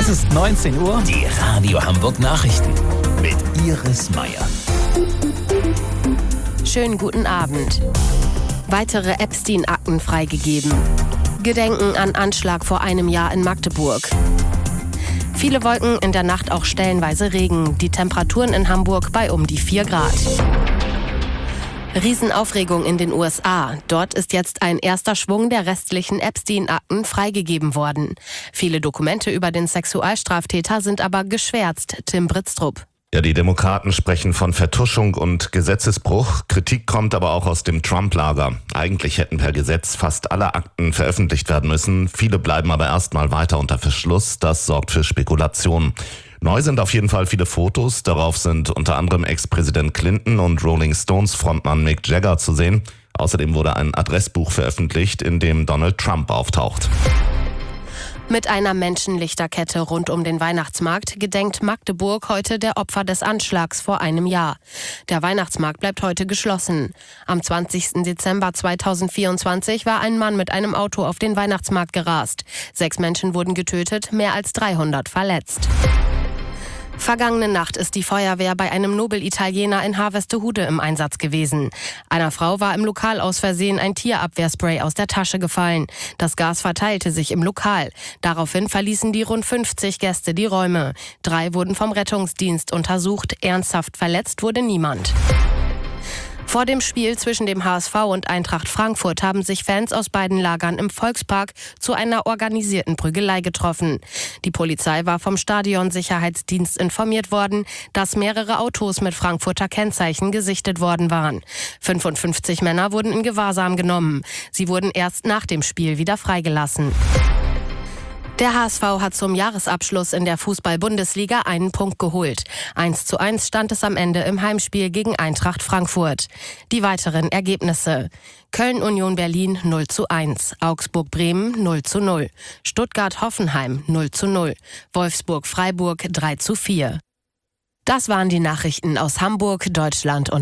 Es ist 19 Uhr. Die Radio Hamburg Nachrichten mit Iris Meier. Schönen guten Abend. Weitere Epstein-Akten freigegeben. Gedenken an Anschlag vor einem Jahr in Magdeburg. Viele Wolken, in der Nacht auch stellenweise Regen. Die Temperaturen in Hamburg bei um die 4 Grad. Riesenaufregung in den USA. Dort ist jetzt ein erster Schwung der restlichen Epstein-Akten freigegeben worden. Viele Dokumente über den Sexualstraftäter sind aber geschwärzt. Tim Britztrup. Ja, die Demokraten sprechen von Vertuschung und Gesetzesbruch. Kritik kommt aber auch aus dem Trump-Lager. Eigentlich hätten per Gesetz fast alle Akten veröffentlicht werden müssen. Viele bleiben aber erstmal weiter unter Verschluss. Das sorgt für Spekulationen. Neu sind auf jeden Fall viele Fotos. Darauf sind unter anderem Ex-Präsident Clinton und Rolling Stones Frontmann Mick Jagger zu sehen. Außerdem wurde ein Adressbuch veröffentlicht, in dem Donald Trump auftaucht. Mit einer Menschenlichterkette rund um den Weihnachtsmarkt gedenkt Magdeburg heute der Opfer des Anschlags vor einem Jahr. Der Weihnachtsmarkt bleibt heute geschlossen. Am 20. Dezember 2024 war ein Mann mit einem Auto auf den Weihnachtsmarkt gerast. 6 Menschen wurden getötet, mehr als 300 verletzt. Vergangene Nacht ist die Feuerwehr bei einem Nobel-Italiener in Harvestehude im Einsatz gewesen. Einer Frau war im Lokal aus Versehen ein Tierabwehrspray aus der Tasche gefallen. Das Gas verteilte sich im Lokal. Daraufhin verließen die rund 50 Gäste die Räume. 3 wurden vom Rettungsdienst untersucht. Ernsthaft verletzt wurde niemand. Vor dem Spiel zwischen dem HSV und Eintracht Frankfurt haben sich Fans aus beiden Lagern im Volkspark zu einer organisierten Prügelei getroffen. Die Polizei war vom Stadionsicherheitsdienst informiert worden, dass mehrere Autos mit Frankfurter Kennzeichen gesichtet worden waren. 55 Männer wurden in Gewahrsam genommen. Sie wurden erst nach dem Spiel wieder freigelassen. Der HSV hat zum Jahresabschluss in der Fußball-Bundesliga einen Punkt geholt. 1:1 stand es am Ende im Heimspiel gegen Eintracht Frankfurt. Die weiteren Ergebnisse: Köln-Union Berlin 0:1, Augsburg-Bremen 0:0, Stuttgart-Hoffenheim 0:0, Wolfsburg-Freiburg 3:4. Das waren die Nachrichten aus Hamburg, Deutschland und